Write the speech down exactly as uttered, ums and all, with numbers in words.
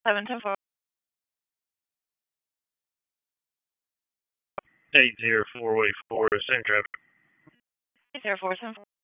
seven ten four. eight zero four, wait four, same traffic. eight zero four seven four.